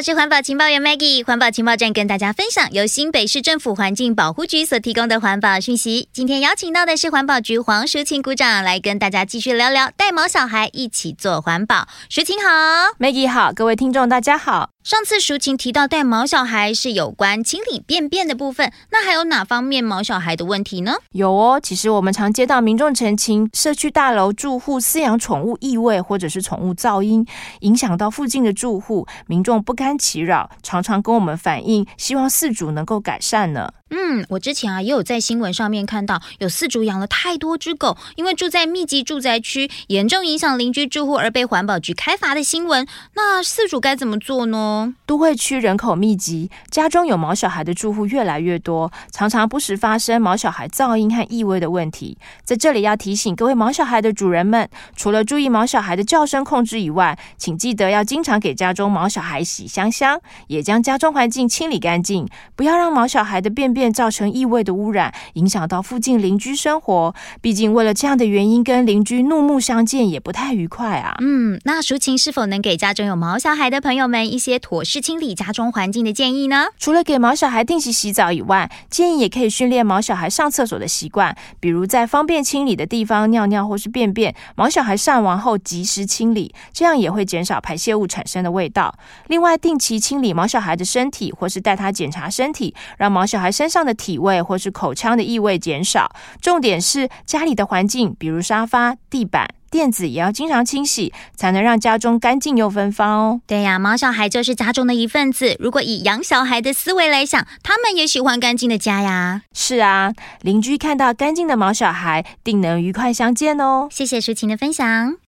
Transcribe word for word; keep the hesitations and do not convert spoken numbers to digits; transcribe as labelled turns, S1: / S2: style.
S1: 我是环保情报员 Maggie。环保情报站跟大家分享由新北市政府环境保护局所提供的环保讯息。今天邀请到的是环保局黄淑琴股长来跟大家继续聊聊带毛小孩一起做环保。淑琴好。
S2: Maggie 好，各位听众大家好。
S1: 上次淑琴提到带毛小孩是有关清理便便的部分，那还有哪方面毛小孩的问题呢？
S2: 有哦，其实我们常接到民众陈情，社区大楼住户饲养宠物异味或者是宠物噪音，影响到附近的住户，民众不堪其扰，常常跟我们反映，希望饲主能够改善呢。
S1: 嗯，我之前啊也有在新闻上面看到，有饲主养了太多只狗，因为住在密集住宅区，严重影响邻居住户而被环保局开罚的新闻。那饲主该怎么做呢？
S2: 都会区人口密集，家中有毛小孩的住户越来越多，常常不时发生毛小孩噪音和异味的问题。在这里要提醒各位毛小孩的主人们，除了注意毛小孩的叫声控制以外，请记得要经常给家中毛小孩洗香香，也将家中环境清理干净，不要让毛小孩的便便造成异味的污染，影响到附近邻居生活。毕竟为了这样的原因跟邻居怒目相见也不太愉快啊。
S1: 嗯，那淑琴是否能给家中有毛小孩的朋友们一些妥适清理家中环境的建议呢？
S2: 除了给毛小孩定期洗澡以外，建议也可以训练毛小孩上厕所的习惯，比如在方便清理的地方尿尿或是便便，毛小孩上完后及时清理，这样也会减少排泄物产生的味道。另外，定期清理毛小孩的身体，或是带他检查身体，让毛小孩身上的体味或是口腔的异味减少。重点是家里的环境，比如沙发、地板、垫子也要经常清洗，才能让家中干净又芬芳哦。
S1: 对呀、啊，毛小孩就是家中的一份子。如果以养小孩的思维来想，他们也喜欢干净的家呀。
S2: 是啊，邻居看到干净的毛小孩，定能愉快相见哦。
S1: 谢谢淑琴的分享。